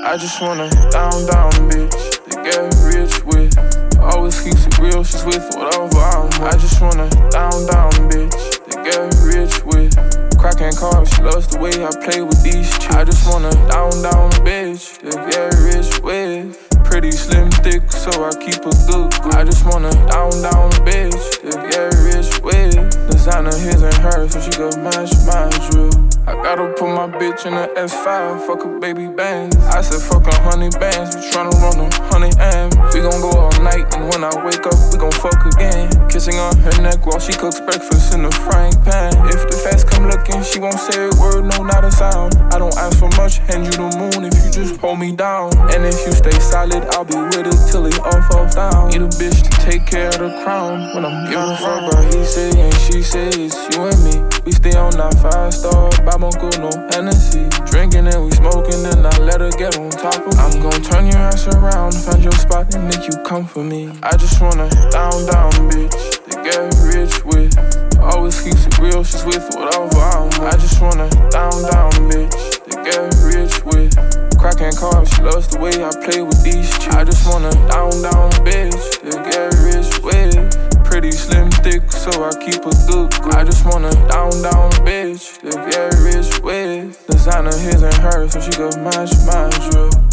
I just wanna down bitch to get rich with. Always keeps it real, she's with whatever I'm with. I just wanna down bitch to get rich with. Cracking cars, she loves the way I play with these chicks. I just wanna down bitch to get rich with. Pretty slim thick, so I keep a good grip. I just wanna down bitch to get rich with. Designer his and hers, so she could match my drip. I gotta put my bitch in a S5, fuck a baby bands. I said fuck 100 bands, we tryna run 100 amps. We gon' go all night, and when I wake up, we gon' fuck again. Kissing on her neck while she cooks breakfast in the frying pan. If the fast come looking, she won't say a word, no, not a sound. I don't ask for much, hand you the moon if you just hold me down. And if you stay solid, I'll be with it till it all falls down. Need a bitch to take care of the crown when I'm giving a fuck, but he say and she say it's you and me. We stay on that 5-star, Babonco, no Hennessy. Drinking and we smoking and I let her get on top of me. I'm gon' turn your ass around, find your spot and make you come for me. I just wanna down bitch to get rich with. Always keeps it real, she's with whatever I'm with. I just wanna down bitch to get rich with. Cracking cars, she loves the way I play with these chicks. I just wanna down bitch to get rich with. Pretty slim thick, so I keep a good grip. I just wanna down bitch to get rich with. Designer his and hers, so she could match my drip.